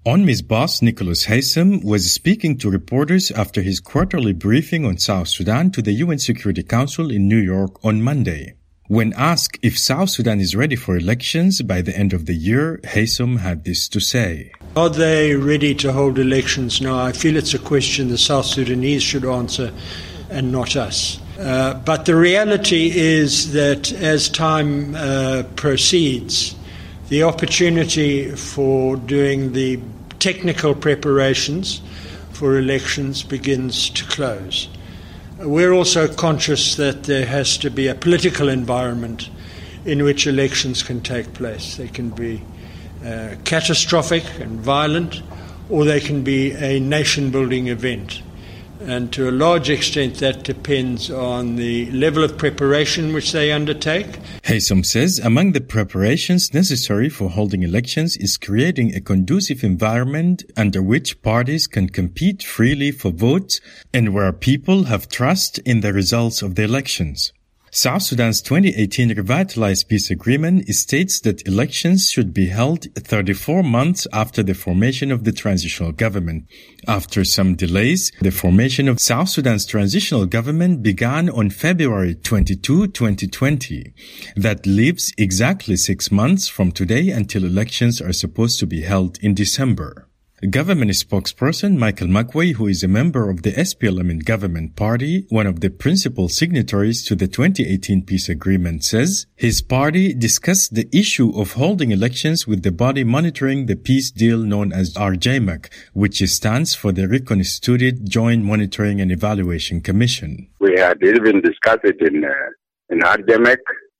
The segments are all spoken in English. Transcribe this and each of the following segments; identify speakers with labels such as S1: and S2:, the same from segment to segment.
S1: UNMISS boss Nicholas Haysom was speaking to reporters after his quarterly briefing on South Sudan to the UN Security Council in New York on Monday. When asked if South Sudan is ready for elections by the end of the year, Haysom had this to say.
S2: Are they ready to hold elections now? I feel it's a question the South Sudanese should answer and not us. But the reality is that as time proceeds, the opportunity for doing the technical preparations for elections begins to close. We're also conscious that there has to be a political environment in which elections can take place. They can be catastrophic and violent, or they can be a nation-building event. And to a large extent, that depends on the level of preparation which they undertake.
S1: Haysom says among the preparations necessary for holding elections is creating a conducive environment under which parties can compete freely for votes and where people have trust in the results of the elections. South Sudan's 2018 Revitalized Peace Agreement states that elections should be held 34 months after the formation of the transitional government. After some delays, the formation of South Sudan's transitional government began on February 22, 2020. That leaves exactly 6 months from today until elections are supposed to be held in December. Government spokesperson Michael Makwei, who is a member of the SPLM government party, one of the principal signatories to the 2018 peace agreement, says his party discussed the issue of holding elections with the body monitoring the peace deal known as RJMAC, which stands for the Reconstituted Joint Monitoring and Evaluation Commission.
S3: We had even discussed it in RJMAC,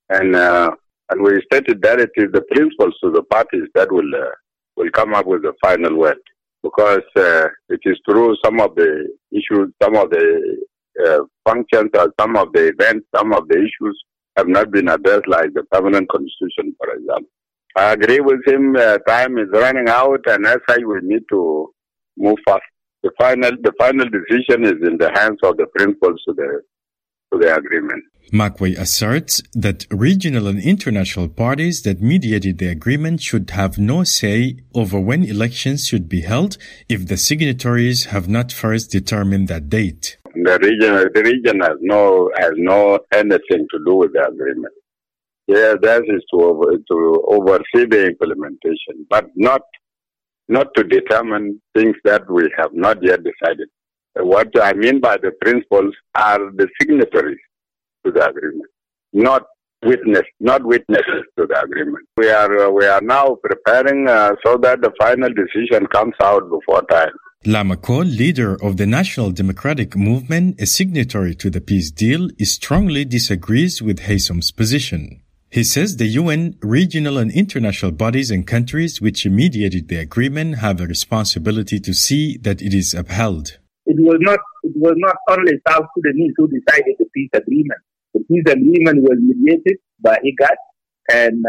S3: and we stated that it is the principles to the parties that will come up with the final word. Because it is through some of the issues, some of the functions, or some of the events, some of the issues have not been addressed, like the permanent constitution, for example. I agree with him. Time is running out, and as such, we need to move fast. The final decision is in the hands of the principals to the agreement.
S1: Makwei asserts that regional and international parties that mediated the agreement should have no say over when elections should be held if the signatories have not first determined that date.
S3: The region has no anything to do with the agreement. Yeah, that is to oversee the implementation, but not to determine things that we have not yet decided. What I mean by the principles are the signatories to the agreement, not witnesses to the agreement. We are now preparing so that the final decision comes out before time.
S1: Lama Cole, leader of the National Democratic Movement, a signatory to the peace deal, strongly disagrees with Haysom's position. He says the UN, regional and international bodies and countries which mediated the agreement have a responsibility to see that it is upheld.
S4: It was not only South Sudanese who decided the peace agreement. The peace agreement was mediated by IGAD and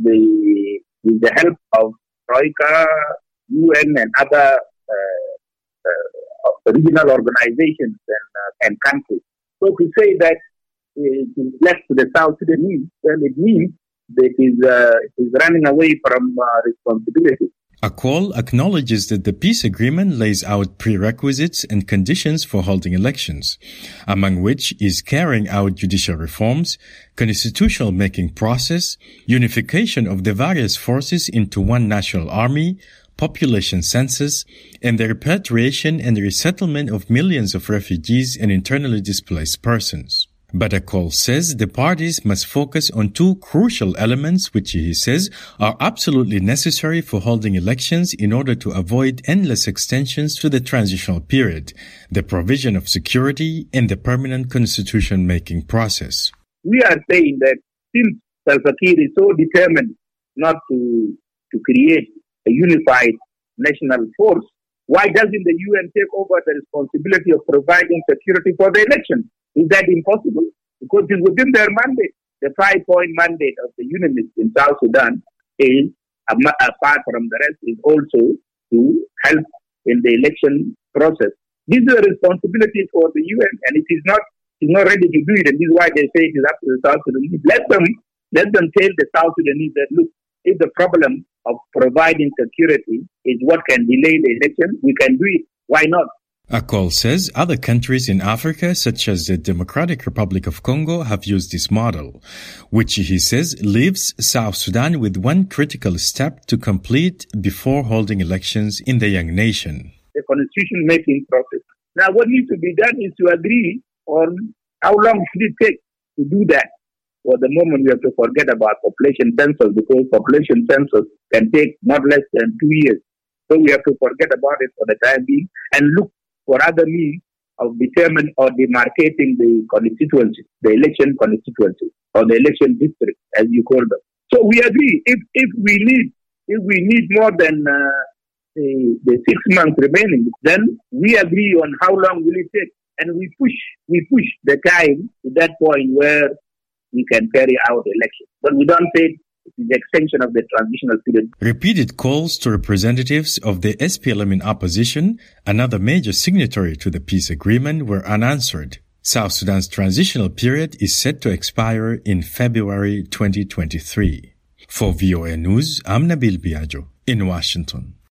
S4: with the help of Troika, UN, and other regional organizations and countries. So to say that it is left to the South Sudanese, well, it means that it is running away from responsibility.
S1: Akol acknowledges that the peace agreement lays out prerequisites and conditions for holding elections, among which is carrying out judicial reforms, constitutional making process, unification of the various forces into one national army, population census, and the repatriation and resettlement of millions of refugees and internally displaced persons. But Akol says the parties must focus on two crucial elements which he says are absolutely necessary for holding elections in order to avoid endless extensions to the transitional period, the provision of security and the permanent constitution-making process.
S4: We are saying that since Salva Kiir is so determined not to create a unified national force, why doesn't the UN take over the responsibility of providing security for the elections? Is that impossible? Because it's within their mandate. The 5-point mandate of the unionists in South Sudan is, apart from the rest, is also to help in the election process. This is a responsibility for the UN, and it is not ready to do it, and this is why they say it is up to the South Sudanese. Let them tell the South Sudanese that, look, if the problem of providing security is what can delay the election, we can do it. Why not?
S1: Akol says other countries in Africa, such as the Democratic Republic of Congo, have used this model, which he says leaves South Sudan with one critical step to complete before holding elections in the young nation.
S4: The constitution-making process. Now, what needs to be done is to agree on how long should it take to do that. For the moment, we have to forget about population census, because population census can take not less than 2 years. So we have to forget about it for the time being and look for other means of determining or demarcating the constituency, the election constituency, or the election district, as you call them. So we agree. If we need more than the 6 months remaining, then we agree on how long will it take, and we push the time to that point where we can carry out the election. But we don't say the extension of the transitional period.
S1: Repeated calls to representatives of the SPLM in opposition, another major signatory to the peace agreement, were unanswered. South Sudan's transitional period is set to expire in February 2023. For VOA News, I'm Nabil Biagio in Washington.